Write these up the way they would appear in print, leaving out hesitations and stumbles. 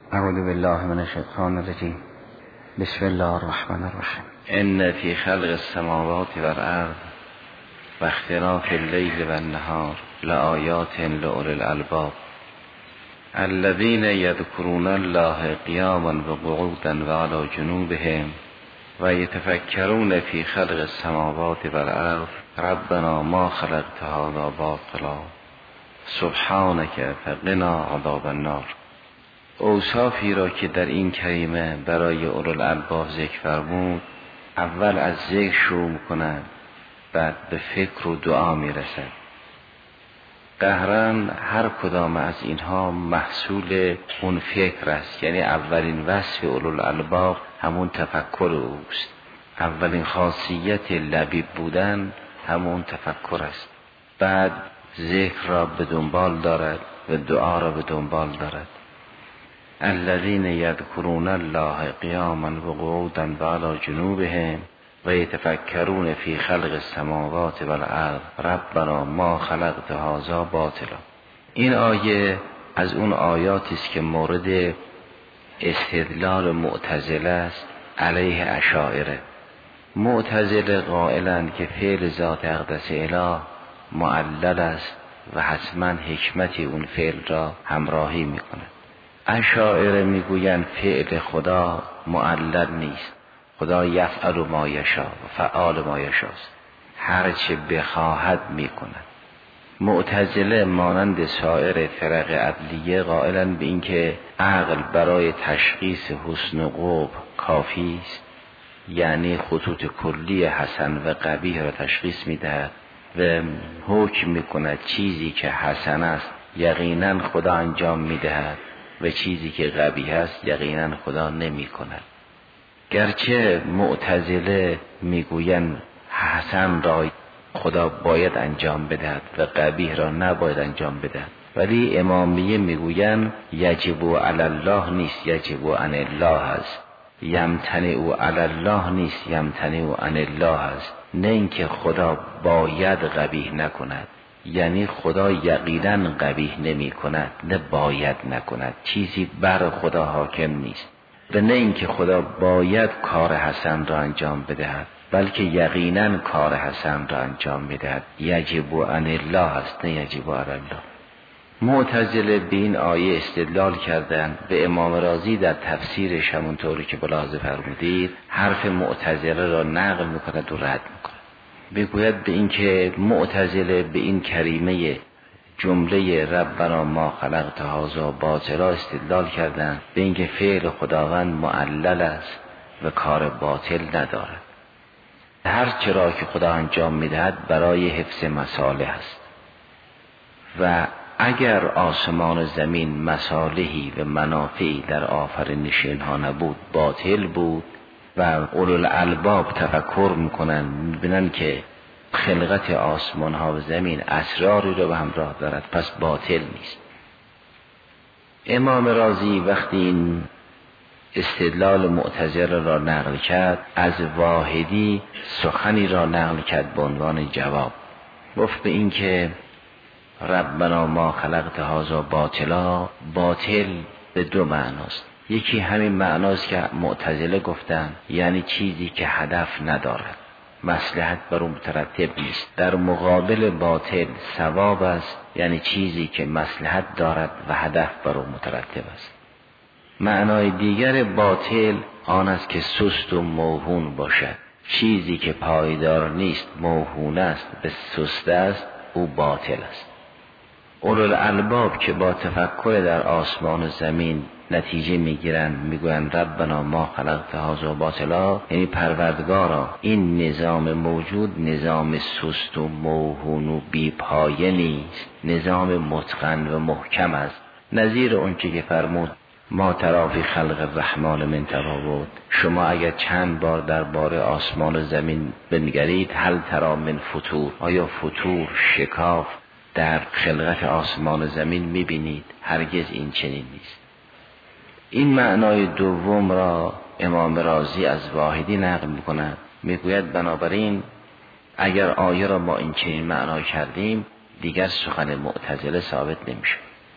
اعوذ بالله من الشیطان الرجیم. بسم الله الرحمن الرحیم. ان فی خلق السماوات والارض و اختلاف اللیل والنهار لآیات لأولی الالباب الذین یذکرون الله قیاما وقعودا وعلی جنوبهم و یتفکرون فی خلق السماوات والارض ربنا ما خلقت هذا باطلا سبحانک فقنا عذاب النار. اوصافی را که در این کریمه برای اولوالالباب ذکر فرمود، اول از ذکر شروع می‌کنند، بعد به فکر و دعا میرسند. قهرن هر کدام از اینها محصول اون فکر است، یعنی اولین وصف اولوالالباب همون تفکر اوست. اولین خاصیت لبیب بودن همون تفکر است. بعد ذکر را به دنبال دارد و دعا را به دنبال دارد. الذین یذکرون الله قیاما وقعودا وعلی جنوبهم و یتفکرون فی خلق السماوات والارض ربنا ما خلقت هذا باطلا. این آیه از اون آیاتی است که مورد استدلال معتزله است علیه اشاعره. معتزله قائلند که فعل ذات اقدس اله معلل است و حتما حکمتی اون فعل را همراهی میکنه. اشاعره میگویند فعل خدا معلل نیست، خدا یفعل ما یشاء و فعال ما یشاء، هر چه بخواهد میکند. معتزله مانند سایر فرق عدلیه قائلند به اینکه عقل برای تشخیص حسن و قبح کافی است، یعنی خطوط کلی حسن و قبیح را تشخیص میدهد و حکم میکند چیزی که حسن است یقینا خدا انجام میدهد و چیزی که قبیح است یقینا خدا نمی کند. گرچه معتزله میگویند حسن را خدا باید انجام بدهد و قبیح را نباید انجام بدهد، ولی امامیه میگویند یجب علی الله نیست، یجب عن الله است. یمتنع علی الله نیست، یمتنع عن الله است. نه اینکه خدا باید قبیح نکند، یعنی خدا یقینا قبیح نمی کند، نه باید نکند. چیزی بر خدا حاکم نیست. و نه اینکه خدا باید کار حسن را انجام بدهد، بلکه یقینا کار حسن را انجام بدهد. یجب عن الله است، نه یجب علی الله. معتزله به این آیه استدلال کردند و امام رازی در تفسیرش همونطوری که ملاحظه فرمودید حرف معتزله را نقل میکند و رد میکند. بگوید به این که معتزله به این کریمه جمله ربنا ما خلقت هذا باطلا استدلال کردند به این که فعل خداوند معلل است و کار باطل ندارد. هر چرا که خدا انجام میدهد برای حفظ مصالح است و اگر آسمان و زمین مصالحی و منافعی در آفرینش اینها نبود باطل بود و اولوالالباب تفکر میکنن میبینن که خلقت آسمان ها و زمین اسراری رو به همراه دارد، پس باطل نیست. امام رازی وقتی این استدلال معتزله را نقل کرد، از واحدی سخنی را نقل کرد به عنوان جواب. گفت به این که ربنا ما خلقت هذا باطلا، باطل به دو معناست. یکی همین معناست که معتزله گفتن، یعنی چیزی که هدف ندارد، مصلحت بر اون مترتب نیست. در مقابل باطل ثواب است، یعنی چیزی که مصلحت دارد و هدف بر اون مترتب است. معنای دیگر باطل آن است که سست و موهون باشد. چیزی که پایدار نیست، موهون است، به سست است، او باطل است. اولوالالباب که با تفکر در آسمان و زمین نتیجه میگیرن، میگوین ربنا ما خلقت هذا باطلا، یعنی پروردگارا این نظام موجود نظام سست و موهون و بی پایه نیست، نظام متقن و محکم است. نظیر اون که فرمود ما تری فی خلق الرحمن من تفاوت، شما اگر چند بار درباره آسمان و زمین بنگرید هل تری من فطور، آیا فطور شکاف در خلقت آسمان و زمین میبینید؟ هرگز این چنین نیست. این معنای دوم را امام رازی از واحدی نقل میکند، میگوید بنابراین اگر آیه را ما این چنین معنا کردیم دیگر سخن معتزله ثابت نمیشه.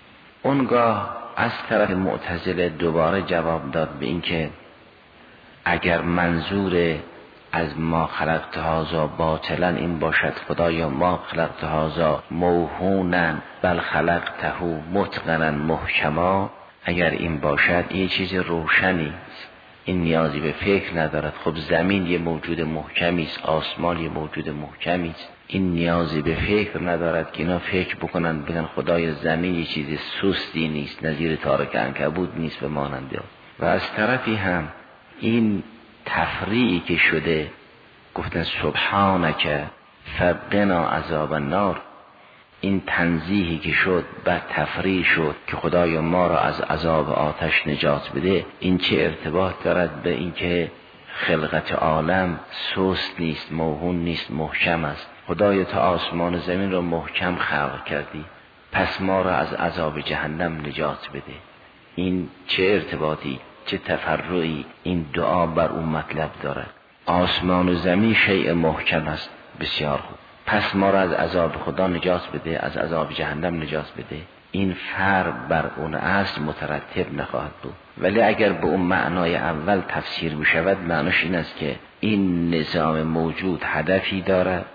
اونگاه از طرف معتزله دوباره جواب داد به این که اگر منظور از ما خلقت هذا باطلا این باشد خدایا ما خلقت هذا موهونا بل خلقته متقنا محکما، اگر این باشد این چیز روشنی، این نیازی به فکر ندارد. خب زمین یه موجود محکمی است، آسمان یه موجود محکمی است، این نیازی به فکر ندارد که اینا فکر بکنن بگن خدای زمین یه چیز سستی نیست، نظیر تارک عنکبوت نیست به ماننده. و از طرفی هم این تفریعی که شده، گفتن سبحانک فقنا عذاب النار، این تنزیهی که شد بعد تفریع شد که خدای ما را از عذاب آتش نجات بده، این چه ارتباط دارد به این که خلقت عالم سست نیست، موهون نیست، محکم است؟ خدای تا آسمان و زمین را محکم خلق کردی، پس ما را از عذاب جهنم نجات بده. این چه ارتباطی، چه تفرعی این دعا بر اون مطلب دارد؟ آسمان و زمین شیء محکم است، بسیار خوب، پس ما را از عذاب خدا نجات بده، از عذاب جهنم نجات بده. این فرق بر اون اصل مترتب نخواهد بود. ولی اگر به اون معنای اول تفسیر می شود، معناش این است که این نظام موجود هدفی دارد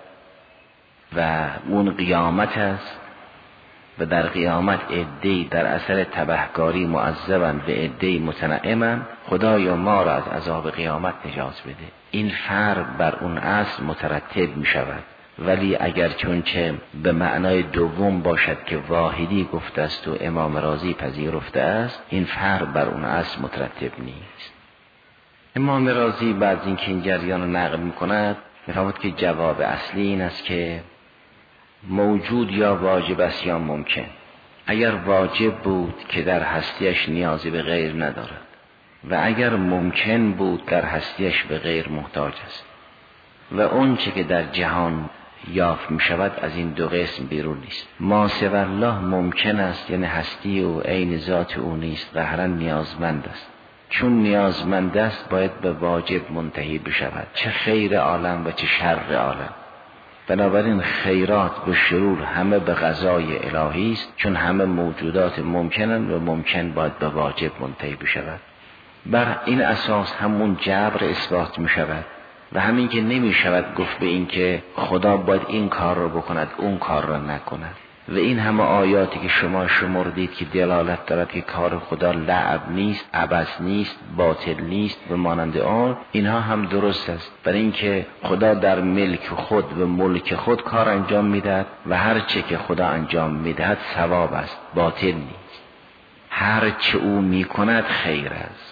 و اون قیامت است و در قیامت عده‌ای در اثر تبهکاری معذبند و عده‌ای متنعمند، خدایا ما را از عذاب قیامت نجات بده. این فرق بر اون اصل مترتب می شود. ولی اگر چونچه به معنای دوم باشد که واحدی گفته است و امام رازی پذیرفته است، این فرق بر اون اصل مترتب نیست. امام رازی بعد اینکه این جریان رو نقل می‌کند می‌فرماید که جواب اصلی این است که موجود یا واجب است یا ممکن. اگر واجب بود که در هستیش نیازی به غیر ندارد و اگر ممکن بود در هستیش به غیر محتاج است و اون چه که در جهان یافت می شود از این دو قسم بیرون نیست. ما سوی الله ممکن است، یعنی هستی او عین ذات او نیست، قهرا نیازمند است. چون نیازمند است باید به واجب منتهی بشود، چه خیر عالم و چه شر عالم. بنابراین خیرات و شرور همه به قضای الهی است، چون همه موجودات ممکنند و ممکن باید به واجب منتهی بشود. بر این اساس همون جبر اثبات می شود و همین که نمی شود گفت به این که خدا باید این کار رو بکند اون کار رو نکند. و این همه آیاتی که شما شمردید که دلالت دارد که کار خدا لعب نیست، عبث نیست، باطل نیست و مانند آن، اینها هم درست است. برای اینکه خدا در ملک خود و ملک خود کار انجام میدهد و هر چه که خدا انجام میدهد ثواب است، باطل نیست. هر چه او میکند خیر است.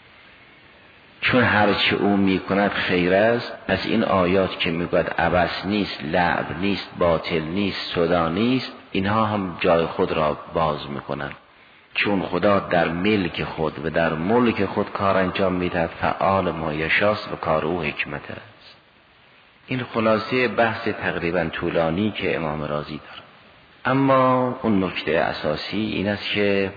چون هر چه او میکند خیر است، پس این آیات که میگوید عبث نیست، لعب نیست، باطل نیست، سودا نیست، اینها هم جای خود را باز میکنند. چون خدا در ملک خود و در ملک خود کار انجام میدهد، فعال ما یشاست و کار او حکمت است. این خلاصه بحث تقریبا طولانی که امام رازی دارد. اما اون نکته اساسی این است که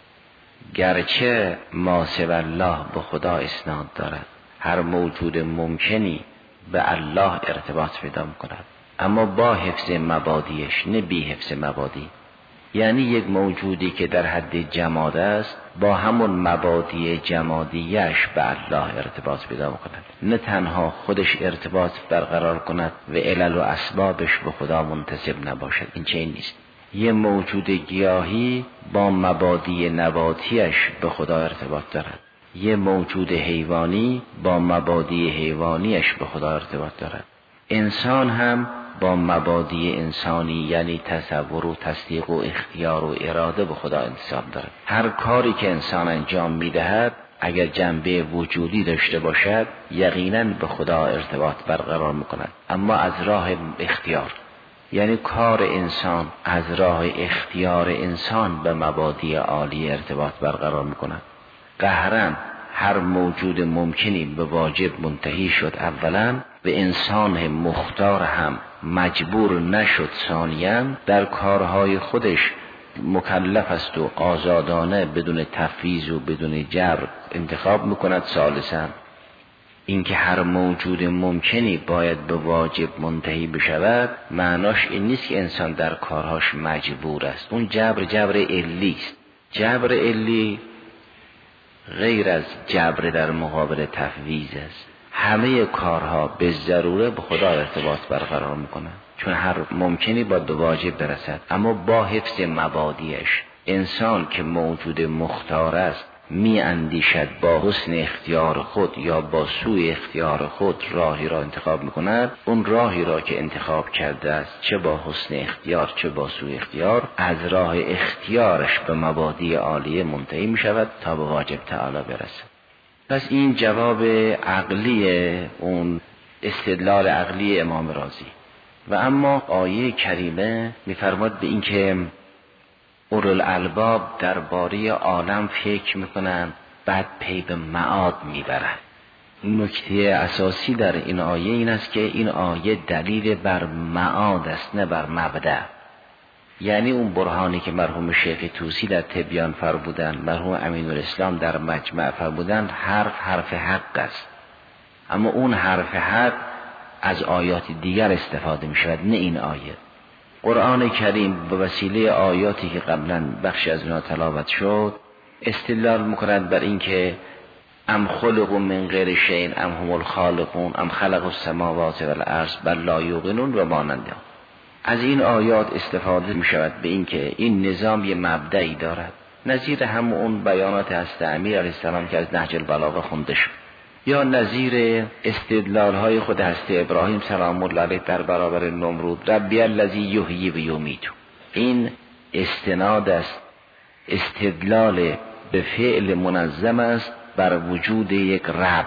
گرچه ما سوی الله به خدا اسناد دارد، هر موجود ممکنی به الله ارتباط پیدا می‌کند، اما با حفظ مبادیش، نه بی حفظ مبادی. یعنی یک موجودی که در حد جماد است با همون مبادی جمادیش به الله ارتباط پیدا می‌کند، نه تنها خودش ارتباط برقرار کند و علل و اسبابش به خدا منتسب نباشد. این چنین نیست. یه موجود گیاهی با مبادی نباتیش به خدا ارتباط دارد، یه موجود حیوانی با مبادی حیوانیش به خدا ارتباط دارد. انسان هم با مبادی انسانی یعنی تصور و تصدیق و اختیار و اراده به خدا انتساب دارد. هر کاری که انسان انجام میدهد اگر جنبه وجودی داشته باشد یقینا به خدا ارتباط برقرار میکند، اما از راه اختیار. یعنی کار انسان از راه اختیار انسان به مبادی عالی ارتباط برقرار میکند. قهرن هر موجود ممکنی به واجب منتهی شد اولا، و انسان مختار هم مجبور نشد ثانیاً، در کارهای خودش مکلف است و آزادانه بدون تفویض و بدون جبر انتخاب میکند ثالثاً. اینکه هر موجود ممکنی باید به واجب منتهی بشود معناش این نیست که انسان در کارهاش مجبور است. اون جبر علی است. جبر علی غیر از جبر در مقابل تفویض است. همه کارها به ضروره به خدا ارتباط برقرار میکنن، چون هر ممکنی با دو واجب برسد، اما با حفظ مبادیش. انسان که موجود مختار است می اندیشد با حسن اختیار خود یا با سوء اختیار خود راهی را انتخاب میکند. اون راهی را که انتخاب کرده است، چه با حسن اختیار چه با سوء اختیار، از راه اختیارش به مبادی عالیه منتهی میشود تا به واجب تعالی برسد. پس این جواب عقلی اون استدلال عقلی امام رازی. و اما آیه کریمه میفرماد به این که اولوالالباب درباره عالم فکر میکنن، بعد پی به معاد میبرن. نکته اساسی در این آیه این است که این آیه دلیل بر معاد است، نه بر مبدأ. یعنی اون برهانی که مرحوم شیخ طوسی در تبیان فرمودن، مرحوم امینالاسلام در مجمع فرمودن، حرف حق است، اما اون حرف حق از آیات دیگر استفاده می شود، نه این آیه. قرآن کریم به وسیله آیاتی که قبلا بخشی از اونها تلاوت شد استدلال میکنند بر این که ام خلقوا من غیر شیء ام هم الخالقون ام خلقوا السماوات والارض بل لا یوقنون و مانند. از این آیات استفاده می شود به این که این نظام یه مبدئی دارد، نظیر هم اون بیانات هست امیر علیه السلام که از نهج البلاغه خونده شد، یا نظیر استدلال های خود هست ابراهیم سلام الله علیه در برابر نمرود، ربی الذی یحیی و یمیت. این استناد است، استدلال به فعل منظم است بر وجود یک رب.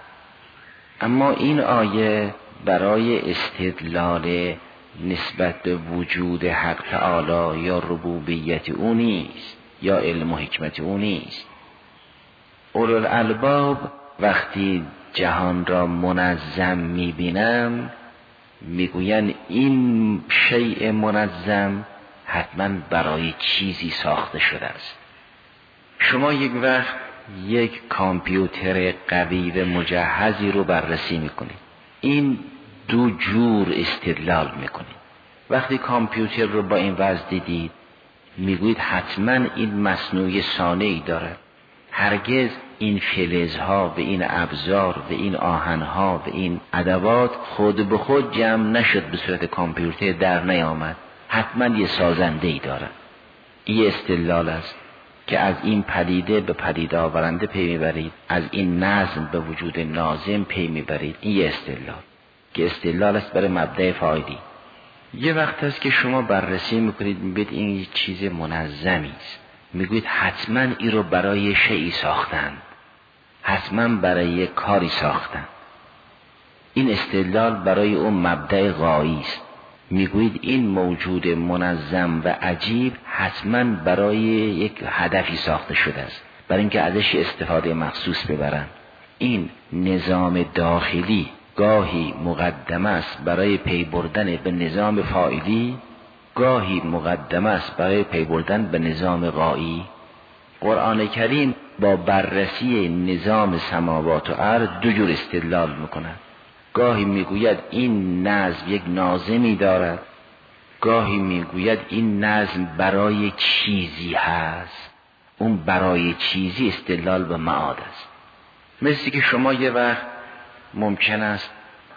اما این آیه برای استدلال نسبت به وجود حق تعالی یا ربوبیت او نیست یا علم و حکمت او نیست. اولوالالباب وقتی جهان را منظم میبینم میگوین این شیء منظم حتما برای چیزی ساخته شده است. شما یک وقت یک کامپیوتر قوی و مجهزی رو بررسی میکنید، این دو جور استدلال میکنید. وقتی کامپیوتر رو با این وضع دیدید میگویید حتما این مصنوعی صانعی داره، هرگز این فلزها و این ابزار و این آهنها و این ادوات خود به خود جمع نشد به صورت کامپیوتر در نیامد، حتما یه سازنده‌ای داره. این استدلال است که از این پدیده به پدیده آورنده پی میبرید، از این نظم به وجود ناظم پی میبرید. این یه استدلال که استدلال است برای مبدأ فاعلی. یه وقت است که شما بررسی میکنید میبینید این چیز منظمی است، میگویید حتما این رو برای شیئی ساختن، حتما برای کاری ساختن. این استدلال برای اون مبدأ غایی است، میگویید این موجود منظم و عجیب حتما برای یک هدفی ساخته شده است، برای اینکه ازش استفاده مخصوص ببرن. این نظام داخلی گاهی مقدم است برای پی بردن به نظام فاعلی، گاهی مقدم است برای پی بردن به نظام غایی. قرآن کریم با بررسی نظام سماوات و ارض دو جور استدلال میکند. گاهی میگوید این نظم یک ناظمی دارد، گاهی میگوید این نظم برای چیزی هست. اون برای چیزی استدلال به معاد است. مثل که شما یه وقت ممکن است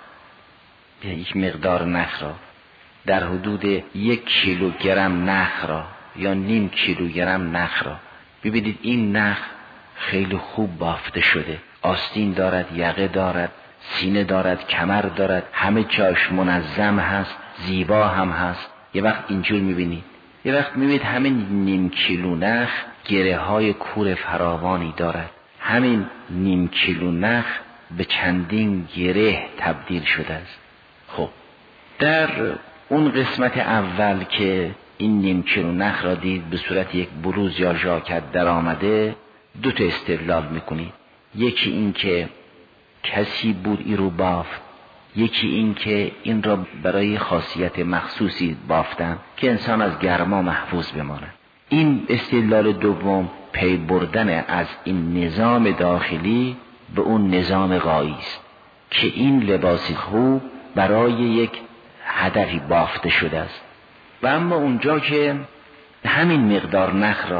یک مقدار نخ را در حدود 1 کیلوگرم نخ را یا نیم کیلوگرم نخ را ببینید این نخ خیلی خوب بافته شده، آستین دارد، یقه دارد، سینه دارد، کمر دارد، همه جاش منظم هست، زیبا هم هست. یه وقت اینجور میبینید، یه وقت میبینید همین نیم کیلو نخ گره های کور فراوانی دارد، همین نیم کیلو نخ به چندین گره تبدیل شده است. خب در اون قسمت اول که این نیم کیلو نخ را دید به صورت یک بروز یا ژاکت در آمده، دو تا استدلال میکنید. یکی این که کسی بود این رو بافت، یکی این که این را برای خاصیت مخصوصی بافتن که انسان از گرما محفوظ بمانه. این استدلال دوم پی بردن از این نظام داخلی به اون نظام غایی است که این لباسی خوب برای یک هدفی بافته شده است. و اما اونجا که همین مقدار نخ را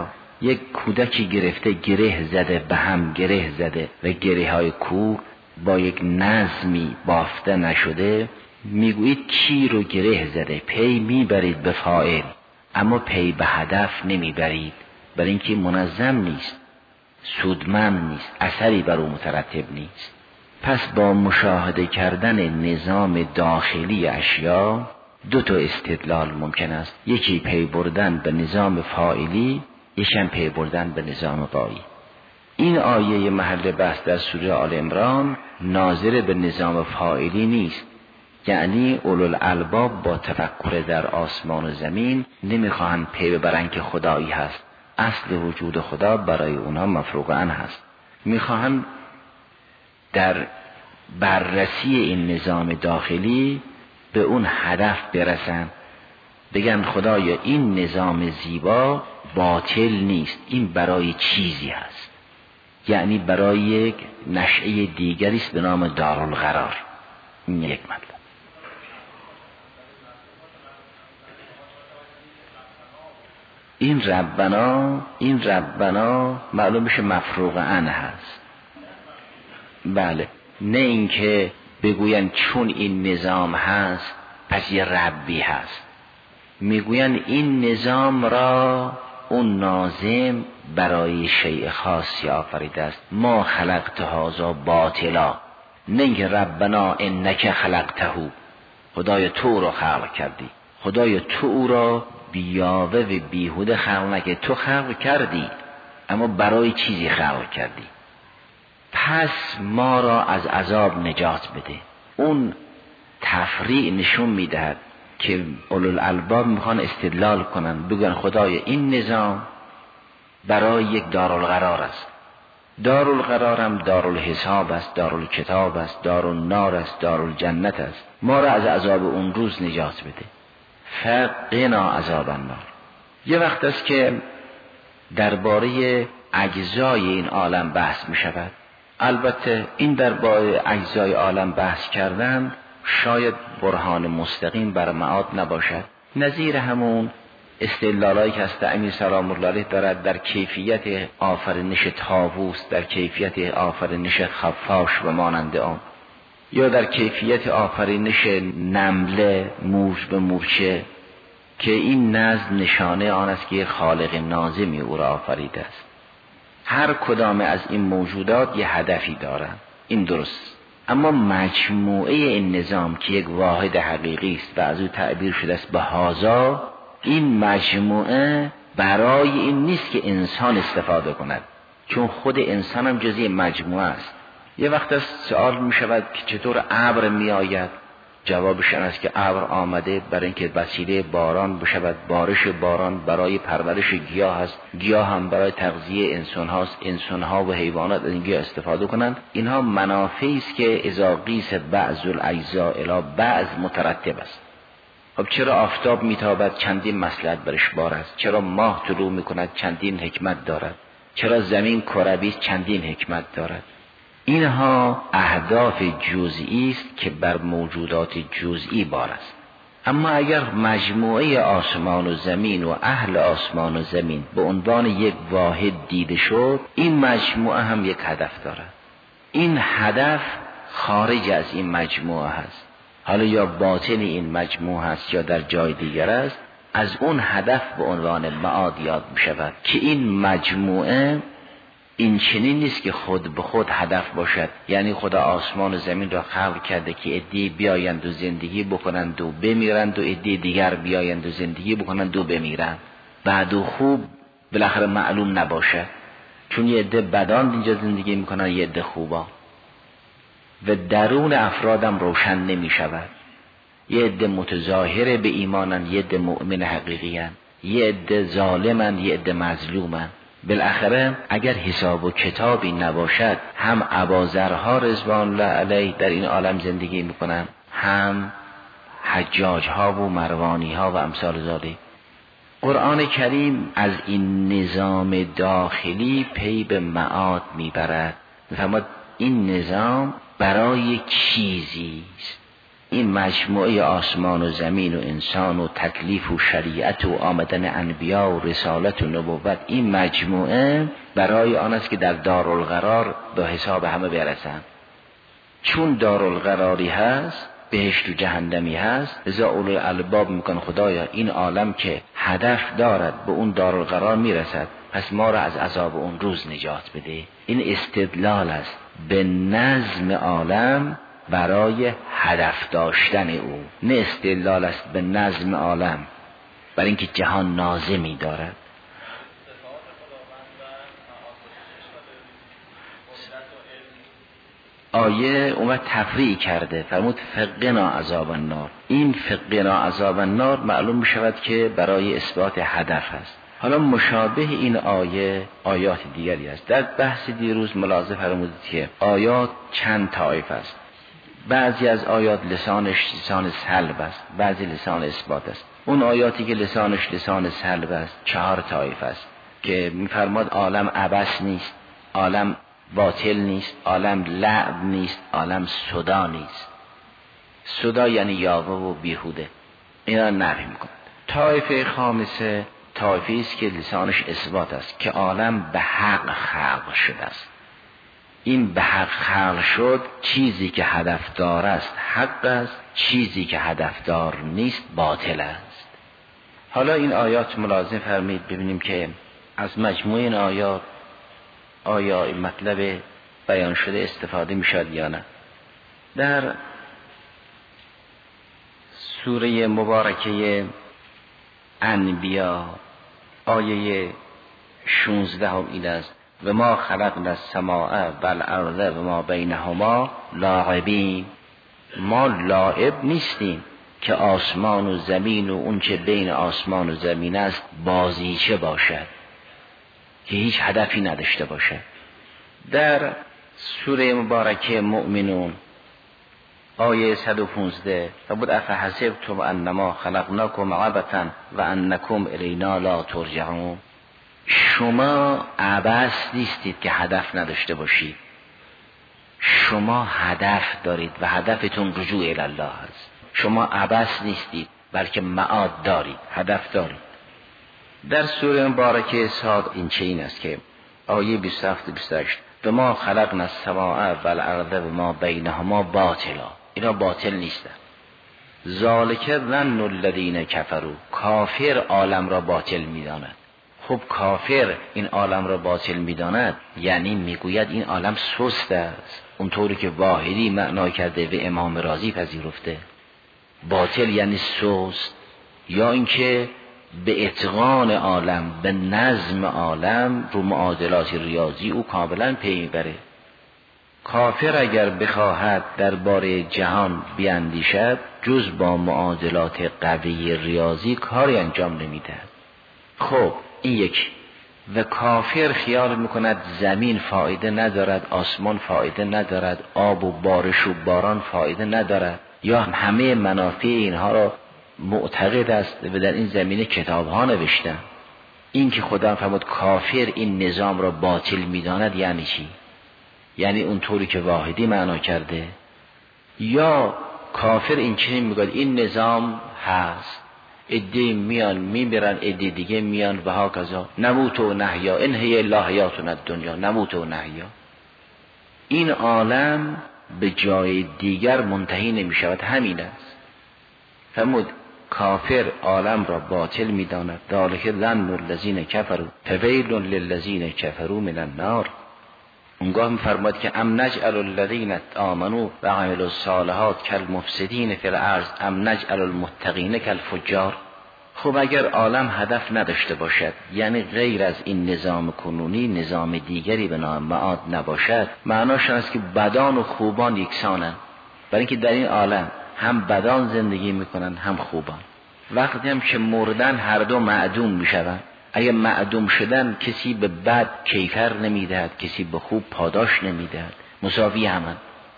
یک کودکی گرفته گره زده، به هم گره زده و گره های کور با یک نظمی بافته نشده، میگویید کی رو گره زده، پی میبرید به فاعل اما پی به هدف نمیبرید، برای اینکه منظم نیست، سودمند نیست، اثری بر او مترتب نیست. پس با مشاهده کردن نظام داخلی اشیا دو تا استدلال ممکن است، یکی پی بردن به نظام فاعلی، یکم پی بردن به نظام بایی. این آیه محل بحث در سوره آل عمران ناظر به نظام فاعلی نیست، یعنی اولوالالباب با تفکر در آسمان و زمین نمیخواهند پی ببرند که خدایی هست، اصل وجود خدا برای اونها مفروغ عنه هست، میخواهند در بررسی این نظام داخلی به اون هدف برسن، بگن خدایا این نظام زیبا باطل نیست، این برای چیزی هست، یعنی برای یک نشأه دیگری است به نام دارالقرار. این یک مطلب. این ربنا معلوم بشه مفروغ عنه هست. بله، نه اینکه بگوین چون این نظام هست پس یه ربی هست، میگوین این نظام را اون ناظم برای شیء خاصی آفریده است، ما خلقت هذا باطلا، نه اینکه ربنا انک خلقته، خدای تو رو خلق کردی، خدای تو او را بیاوه و بیهوده خلق نکردی، تو خلق کردی اما برای چیزی خلق کردی، پس ما را از عذاب نجات بده. اون تفریع نشون میدهد که اولوالالباب میخوان استدلال کنن، بگن خدای این نظام برای یک دارالقرار است، دارالقرار هم دارالحساب است، دارالکتاب است، دارالنار است، دارالجنت است، ما را از عذاب اون روز نجات بده، فقنا عذاب النار. یه وقت است که درباره اجزای این عالم بحث می شود. البته این درباره اجزای عالم بحث کردن شاید برهان مستقیم بر معاد نباشد، نظیر همون استدلالایی که از امیر سلام الله علیه دارد در کیفیت آفرینش طاووس، در کیفیت آفرینش خفاش و مانند آن، یا در کیفیت آفرینش نمله مورچ به مورچه، که این نظم نشانه آن است که خالق ناظمی او را آفریده است. هر کدام از این موجودات یه هدفی دارند، این درست، اما مجموعه این نظام که یک واحد حقیقی است و از او تعبیر شده است به هازا، این مجموعه برای این نیست که انسان استفاده کند، چون خود انسان هم جزئی مجموعه است. یه وقت از سوال می شود که چطور ابر می آید؟ جوابش این است که ابر آمده برای اینکه وسیله باران بشود، بارش باران برای پرورش گیاه است، گیاه هم برای تغذیه انسان هاست، انسان ها و حیوانات از این گیاه استفاده کنند. اینها منافعی است که اذا قیس بعض الاجزاء الی بعض مترتب است. خب چرا آفتاب میتابد؟ چندین مصلحت برش بار است. چرا ماه طلوع میکند؟ چندین حکمت دارد. چرا زمین کروی است؟ چندین حکمت دارد. اینها اهداف جزئی است که بر موجودات جزئی بار است. اما اگر مجموعه آسمان و زمین و اهل آسمان و زمین به عنوان یک واحد دیده شد، این مجموعه هم یک هدف دارد. این هدف خارج از این مجموعه هست، حالا یا باطن این مجموعه هست یا در جای دیگر است. از اون هدف به عنوان معاد یاد می شود که این مجموعه این چنین نیست که خود به خود هدف باشد، یعنی خدا آسمان و زمین را خلق کرده که عده‌ای بیایند و زندگی بکنند و بمیرند و عده دیگر بیایند و زندگی بکنند و بمیرند. بعد و خوب بالاخره معلوم نباشد، چون یه عده بدان اینجا زندگی میکنن، یه عده خوبا، و درون افرادم روشن نمی شود. یه عده متظاهر به ایمانن، یه عده مؤمن حقیقیان، یه عده ظالمن، یه عده مظلومن. بالاخره اگر حساب و کتابی نباشد، هم اباذرها رضوان الله علیه در این عالم زندگی میکنن، هم حجاجها و مروانیها و امثال ذالک. قرآن کریم از این نظام داخلی پی به معاد میبرد، میفرماد این نظام برای چیزی است، این مجموعه آسمان و زمین و انسان و تکلیف و شریعت و آمدن انبیا و رسالت و نبوت، این مجموعه برای آن است که در دارالقرار به حساب همه برسند. چون دارالقراری هست، بهشت و جهنمی هست، لذا اولو الالباب میکن خدایا این عالم که هدف دارد به اون دارالقرار میرسد، پس ما را از عذاب اون روز نجات بده. این استدلال است به نظم عالم برای هدف داشتن او، نه استدلال است به نظم عالم برای اینکه جهان ناظمی دارد. آیه اومد تفریع کرده، فرمود فقنا عذاب النار. این فقنا عذاب النار معلوم می شود که برای اثبات هدف است. حالا مشابه این آیه آیات دیگری است. در بحث دیروز ملاحظه فرمودید که آیات چند طایفه است. بعضی از آیات لسانش لسان سلب است، بعضی لسان اثبات است. اون آیاتی که لسانش لسان سلب است 4 طایفه است که می‌فرماد عالم عبث نیست، عالم باطل نیست، عالم لعب نیست، عالم صدا نیست. صدا یعنی یاوه و بیهوده، اینا نفی می‌کند. طایفه خامسه طایفه است که لسانش اثبات است که عالم به حق خلق شده است. این به حق خلق شد، چیزی که هدفدار است حق است، چیزی که هدفدار نیست باطل است. حالا این آیات ملاحظه فرمایید ببینیم که از مجموع این آیات آیا این مطلب بیان شده استفاده می شد یا نه. در سوره مبارکه انبیا آیه 16 این است: و ما خلقنا السماء والارض و ما بینهما لاعبین. ما لاعب نیستیم که آسمان و زمین و اون چه بین آسمان و زمین است بازیچه باشد، که هیچ هدفی نداشته باشد. در سوره مبارکه مؤمنون آیه 115 فرمود افحسبتم انما خلقناکم عبثا و انکم الینا لا ترجعون. شما عبث نیستید که هدف نداشته باشید، شما هدف دارید و هدفتون رجوع الی الله است. شما عبث نیستید بلکه معاد دارید، هدف دارید. در سوره مبارکه صاد این چنین است که آیه 27-28 و ما خلقنا السماء والارض و ما بینهما باطلا. اینا باطل نیستن. ذالک ظن الذین کفروا. کافر عالم را باطل می‌داند. خب کافر این عالم را باطل می‌داند یعنی میگوید این عالم سست است، اونطوری که واحدی معنا کرده و امام رازی پذیرفته. باطل یعنی سست، یا اینکه به اتقان عالم، به نظم عالم، رو معادلات ریاضی او کاملا پی میبره. کافر اگر بخواهد درباره جهان بیاندیشد جز با معادلات قوی ریاضی کاری انجام نمیدهد. خب این یک. و کافر خیال میکند زمین فایده ندارد، آسمان فایده ندارد، آب و بارش و باران فایده ندارد، یا همه منافع اینها را معتقد است و در این زمینه کتاب ها نوشتن. این که خدا فرمود کافر این نظام را باطل میداند یعنی چی؟ یعنی اونطوری که واحدی معنا کرده، یا کافر این چنین میگه این نظام هست، عده میان میبرن عده دیگه میان و ها کذا، نموت و نحیا ان هی الا حیاتنا الدنیا نموت و نحیا. این عالم به جای دیگر منتهی نمیشود، همین است. فرمود کافر عالم را باطل میداند. ذالک ظن الذین کفروا فویل للذین کفروا من النار. اونگاه میفرماد که ام نجعل الذین آمنوا و عملوا الصالحات کالمفسدین فی الارض ام نجعل المتقین کالفجار. خب اگر عالم هدف نداشته باشد، یعنی غیر از این نظام کنونی نظام دیگری به نام معاد نباشد، معناش است که بدان و خوبان یکسانند، برای اینکه در این عالم هم بدان زندگی میکنن هم خوبان. وقتی هم که مردن هر دو معدوم میشوند. اگه معدوم شدن کسی به بد کیفر نمیدهد، کسی به خوب پاداش نمیدهد، مساوی همن.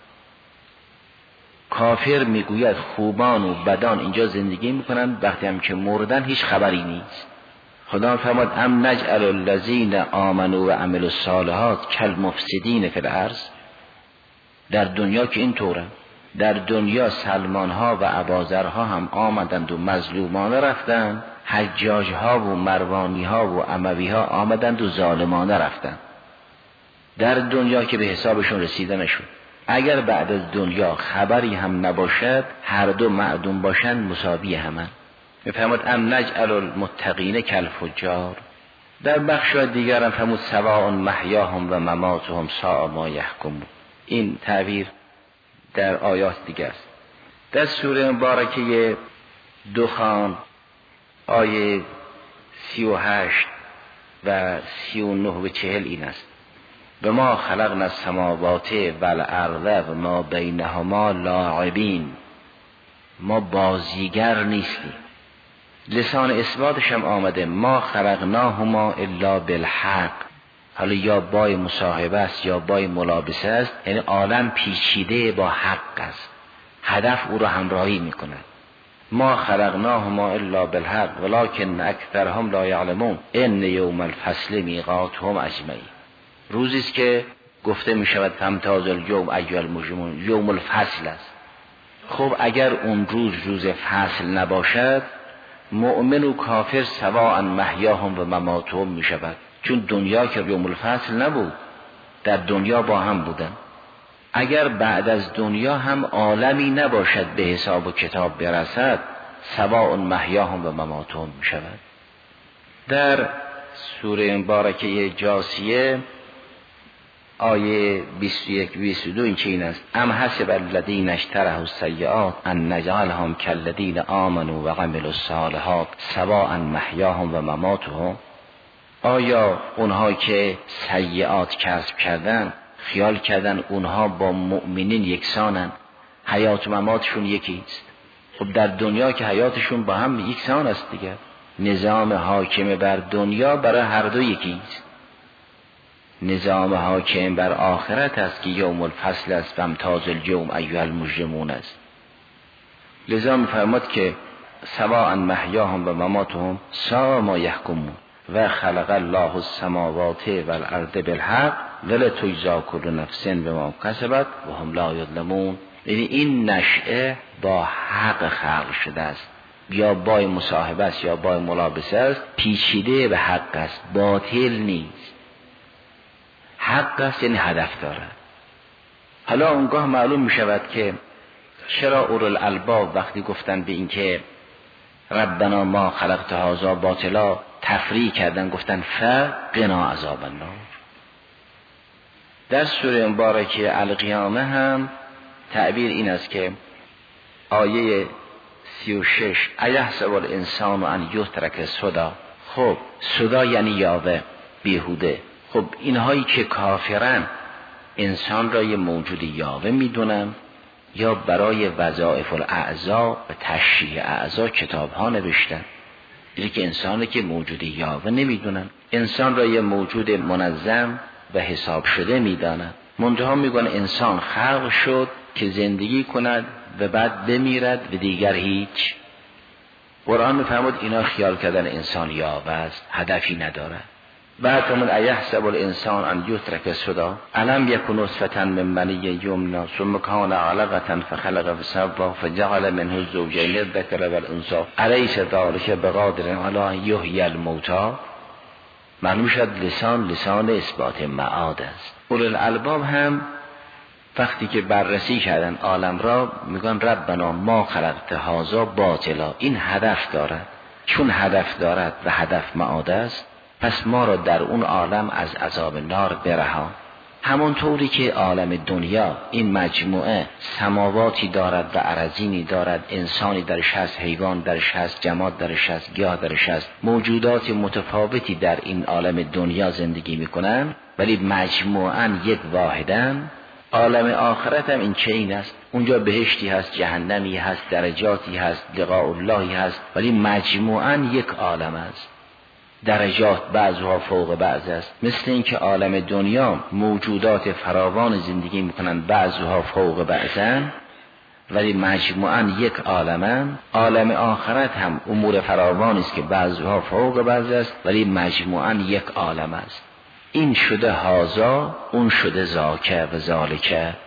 کافر میگوید خوبان و بدان اینجا زندگی میکنن، وقتی هم که مردن هیچ خبری نیست. خدا فرماد ام نجعل الذین آمنوا و عملوا الصالحات کالمفسدین فی الارض. در دنیا که این طوره، در دنیا سلمان ها و اباذرها هم آمدند و مظلومانه رفتند، حجاج ها و مروانی ها و اموی ها آمدند و ظالمانه رفتند. در دنیا که به حسابشون رسیده نشد. اگر بعد از دنیا خبری هم نباشد، هر دو معدوم باشند مساوی همند. میفرماد ام نجعل المتقین کالفجار. در بخش دیگر هم فرمود سواء محیاهم و مماتهم ساء ما یحکمون. این تعبیر در آیات دیگر است. در سوره مبارکه دخان آیه 38 و 39 و 40 این است: و ما خلقنا السماوات والارض و ما بینهما لاعبین. ما بازیگر نیستیم. لسان اثباتش هم آمده ما خلقناهما الا بالحق. حالا یا بای مصاحبه است یا بای ملابسه است، یعنی عالم پیچیده با حق است، هدف او را همراهی میکند. ما خلقناهما الا بالحق ولکن اکثرهم لا یعلمون ان یوم الفصل میقاتهم اجمعین. روزی است که گفته می شود فامتاز الیوم ایها المجرمون، یوم الفصل است. خب اگر اون روز فصل نباشد، مؤمن و کافر سواء محیاهم و مماتهم می شود، چون دنیا که یوم الفصل نبود، در دنیا با هم بودن. اگر بعد از دنیا هم عالمی نباشد به حساب و کتاب برسد، سواء محیاهم و مماتهم می شود. در سوره مبارکه جاثیه آیه 21-22 این چه این است: ام حسب الذین اجترحوا السیئات ان نجعلهم کالذین آمنوا و عملوا الصالحات سواء محیاهم و مماتهم. آیا اونها که سیئات کسب کردن خیال کردن اونها با مؤمنین یکسانن، حیات و مماتشون یکی است؟ خب در دنیا که حیاتشون با هم یکسان است دیگه. نظام حاکم بر دنیا برای هر دو یکی است. نظام حاکم بر آخرت است که یوم الفصل است، فامتاز الیوم ایها المجرمون است. لذا می‌فرماد که سواء محیاهم و مماتهم ساء ما یحکمون و خلق الله السماوات والارض بالحق ولتجزی کل نفس بما کسبت و هم لا یظلمون. یعنی این نشأه با حق خلق شده است، یا با مصاحبه است یا با ملابسه است، پیچیده به حق است، باطل نیست. حق است یعنی هدف دارد. حالا اونگاه معلوم می شود که چرا اولوالالباب وقتی گفتن به این که ربنا ما خلقت هذا باطلا تفریع کردن، گفتن فقنا عذاب النار. در سوره مبارکه القیامه هم تعبیر این است که آیه 36 ایحسب الانسان ان یترک سدی. خب سدی یعنی یاوه، بیهوده. خب اینهایی که کافرن انسان را یه موجود یاوه میدونن، یا برای وظایف الاعضاء و تشریح اعضاء کتاب ها نوشتن، اینه که انسانی که موجود یاوه نمیدونن، انسان را یه موجود منظم و حساب شده میدانن. منتها میگن انسان خلق شد که زندگی کند و بعد بمیرد و دیگر هیچ. قرآن میفرمود اینا خیال کردن انسان یاوه است، هدفی نداره. بعد فرمود ایحسب الانسان ان یترک سدی الم یکن نطفة من منی یمنی ثم کان علقة فخلق فسوی فجعل منه الزوجین الذکر والانثی الیس ذلک بقادر علی ان یحیی الموتی. معلوم شد لسان اثبات معاد است. اولوالالباب هم وقتی که بررسی کردن عالم را میگن ربنا ما خلقت هذا باطلا. این هدف دارد، چون هدف دارد و هدف معاد است، پس ما را در اون عالم از عذاب نار برهان. همونطوری که عالم دنیا این مجموعه سماواتی دارد و ارضینی دارد، انسانی درش هست، حیوان درش هست، جماد درش هست، گیاه درش هست، موجودات متفاوتی در این عالم دنیا زندگی میکنن، ولی مجموعاً یک واحدن. عالم آخرت هم این چنین است. اونجا بهشتی هست، جهنمی هست، درجاتی هست، لقاء اللهی هست، ولی مجموعاً یک عالم است. درجات بعضها فوق بعض است. مثل اینکه عالم دنیا موجودات فراوان زندگی میکنن، بعضها فوق بعضن، ولی مجموعاً یک عالمن. عالم آخرت هم امور فراوانی است که بعضها فوق بعض است، ولی مجموعاً یک عالم است. این شده هازا، اون شده زاکه و ذالکه.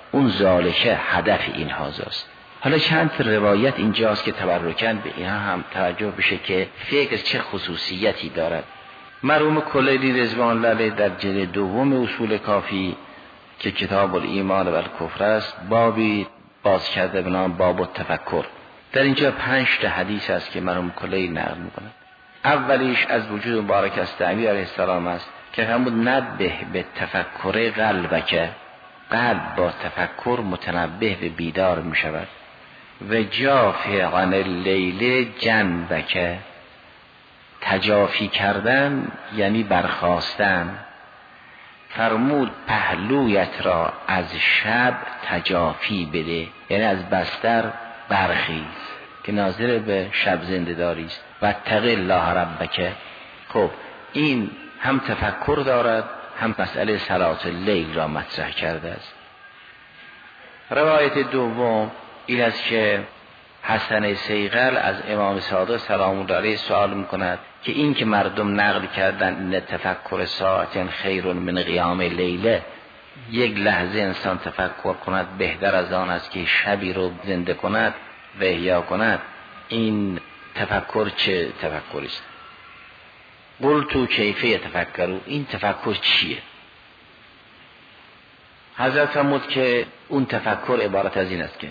اون ذالکه هدف این هاست. حالا چند روایت اینجاست که تبرکاً به اینها هم توجه بشه که فکر چه خصوصیتی دارد. مرحوم کلیلی رضوان الله علیه در جلد دوم اصول کافی که کتاب الایمان و الکفر است بابی باز کرده به نام باب التفکر. در اینجا 5 حدیث است که مرحوم کلیلی نقل میکنه. اولیش از وجود مبارک است امیر علیه السلام است که همون نبه به تفکر قلبک، قلب با تفکر متنبه به بیدار می شود. و جافی عن اللیل جنبک، تجافی کردن یعنی برخاستن. فرمود پهلویت را از شب تجافی بده، یعنی از بستر برخیز که ناظر به شب زنده داریست. و اتقی الله ربک. خب این هم تفکر دارد هم مسئله صلاة اللیل را مطرح کرده است. روایت دوم این است که حسن صیقل از امام صادق سلام الله علیه سوال میکند که این که مردم نقل کردن این تفکر ساعت خیر من قیام لیله، یک لحظه انسان تفکر کند بهتر از آن است که شبی رو زنده کند و احیا کند، این تفکر چه تفکری است؟ قلتو کیفه تفکرو، این تفکر چیه؟ حضرت فرمود که اون تفکر عبارت از این است که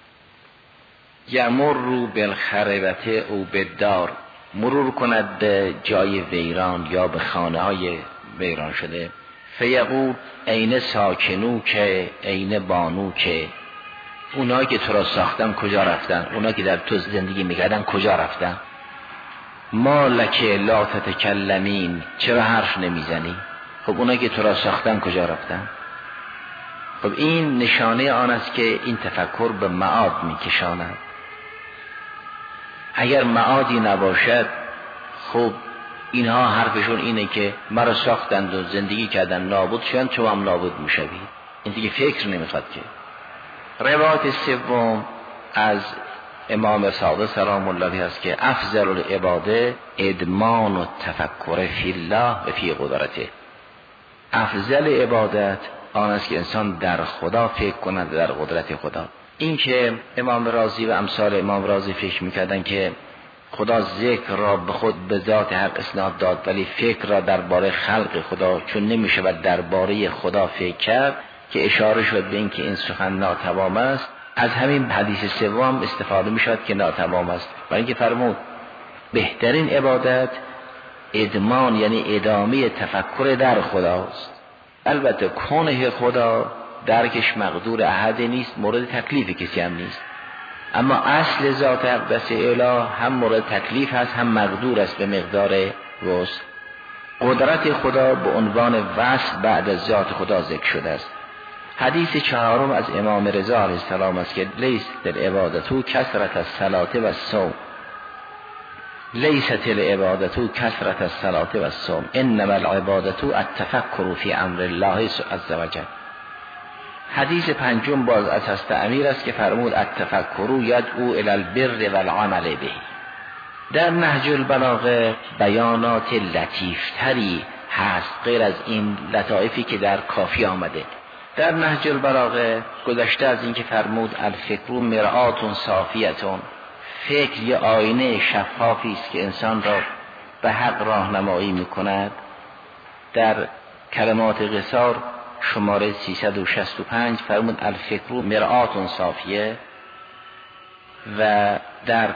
یمر رو بالخربته او بالدار، مرور کند به جای ویران یا به خانه های ویران شده. فیقول عین ساکنو که عین بانو که، اونایی که تو را ساختن کجا رفتن؟ اونایی که در تو زندگی میکردن کجا رفتن؟ ما لکه لا تتکلمین، چرا حرف نمیزنی؟ خب اونایی که تو را ساختن کجا رفتن؟ خب این نشانه آن است که این تفکر به معاد میکشاند. اگر معادی نباشد خب اینها حرفشون اینه که مرا ساختند و زندگی کردن نابود شدن، تو هم نابود میشوی. این دیگه فکر نمیخواد که. روایت سوم از امام صادق سلام الله علیه است که افضل العباده ادمان و تفکر فی الله و فی قدرته. افضل عبادت آن است که انسان در خدا فکر کند، در قدرت خدا. این که امام رازی و امثال امام رازی فکر میکردن که خدا ذکر را به خود به ذات حق اسناد داد ولی فکر را درباره خلق خدا چون نمیشود درباره خدا فکر کرد، که اشاره شد به این که این سخن ناتمام است. از همین حدیث سوم استفاده میشود که ناتمام است، برای اینکه فرمود بهترین عبادت ادمان یعنی ادامه تفکر در خداست. البته کنه خدا درکش مقدور احد نیست، مورد تکلیف کسی هم نیست، اما اصل ذات اقدس اله هم مورد تکلیف هست هم مقدور است به مقدار وسع. قدرت خدا به عنوان وصف بعد از ذات خدا ذکر شده است. حدیث چهارم از امام رضا علیه السلام است که لیست العبادتو کثرت الصلاة و الصوم، لیست العبادتو کثرت الصلاة و الصوم انما العبادتو التفکر فی امر الله عز وجل. حدیث پنجم باز از حضرت امیر است که فرمود التفکر یدعو الی البر والعمل به. در نهج البلاغه بیانات لطیفتری هست غیر از این لطایفی که در کافی آمده. در نهج البلاغه گذشته از این که فرمود الفکر مرآت صافیتون، فکر یه آینه شفافی است که انسان را به حق راهنمایی میکند. در کلمات قصار شماره 365 فرمود الفکر مرآت صافیه، و در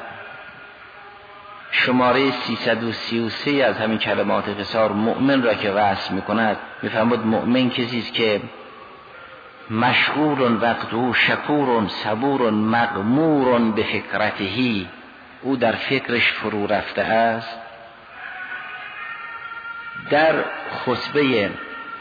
شماره 333 از همین کلمات قصار مؤمن را که وصف میکند میفرمود مؤمن کسی است که مشغول وقته شکور صبور مغمور به فکرته، او در فکرش فرو رفته است. در خطبه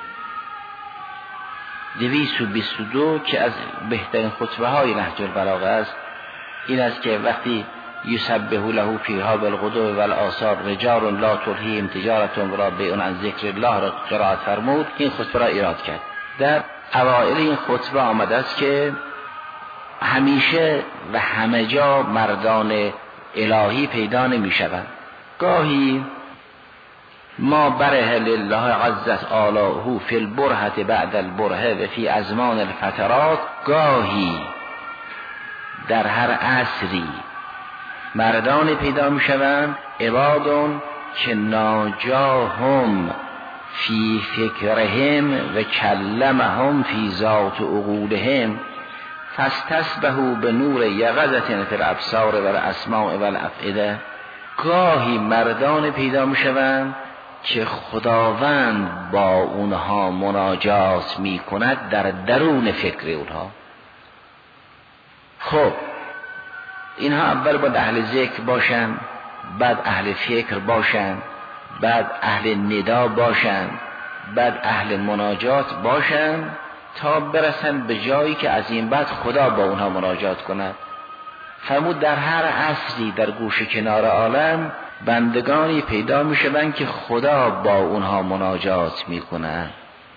222 که از بهترین خطبه های نهج البلاغه است این است که وقتی یسبح له فیها بالغدو والآصال رجال لا تلهیهم تجارة ولا بیع عن ذکر الله را قرائت فرمود، این خطبه را ایراد کرد. در اوائل این خطبه آمده است که همیشه و همه جا مردان الهی پیدا نمی شوند. گاهی ما بره لله عزت آلاؤه فی البرهة بعد البرهه و فی ازمان الفترات، گاهی در هر عصری مردان پیدا می شوند عبادون که ناجاهم فی فکرهم و کلمهم فی ذات عقولهم فاستسبحوا به نور یقظة فی الابصار و الاسماع و الافئده. گاهی مردان پیدا می شوند که خداوند با اونها مناجات می کند در درون فکر اونها. خب اینها اول باید اهل ذکر باشن، بعد اهل فکر باشن، بعد اهل ندا باشن، بعد اهل مناجات باشن تا برسن به جایی که از این بعد خدا با اونها مناجات کند. فرمود در هر عصری در گوشه کنار عالم بندگانی پیدا می شوند که خدا با اونها مناجات می کند.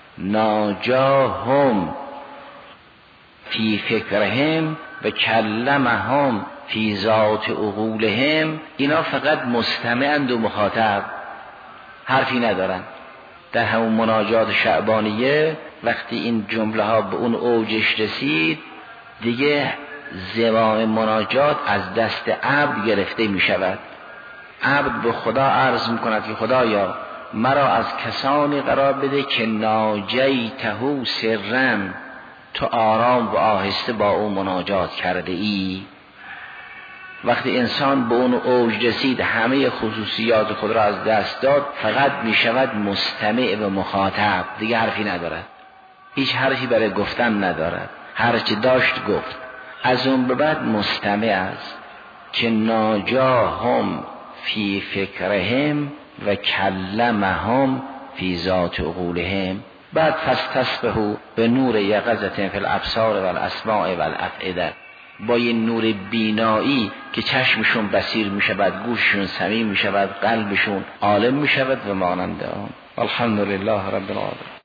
ناجاهم فی فکرهم و کلمهم فی ذات عقولهم. اینا فقط مستمعند و مخاطب، حرفی ندارن. در همون مناجات شعبانیه وقتی این جمله ها به اون اوجش رسید دیگه زمام مناجات از دست عبد گرفته می شود. عبد به خدا عرض می کند که خدایا مرا از کسانی قرار بده که ناجیته سرا، تو آرام و آهسته با او مناجات کرده ای. وقتی انسان به اون اوج رسید همه خصوصیات خود را از دست داد، فقط می شود مستمع و مخاطب، دیگه حرفی ندارد، هیچ حرفی برای گفتن ندارد، هرچی داشت گفت. از اون به بعد مستمع است که ناجاهم فی فکرهم و کلمهم فی ذات عقولهم. بعد فاستسبحوا به نور یقظة فی الابصار و الاسماع و الافئده، با یه نور بینایی که چشمشون بصیر می شود، گوششون سمیع می شود، قلبشون عالم می شود و مانند آن. الحمدلله رب العالمین.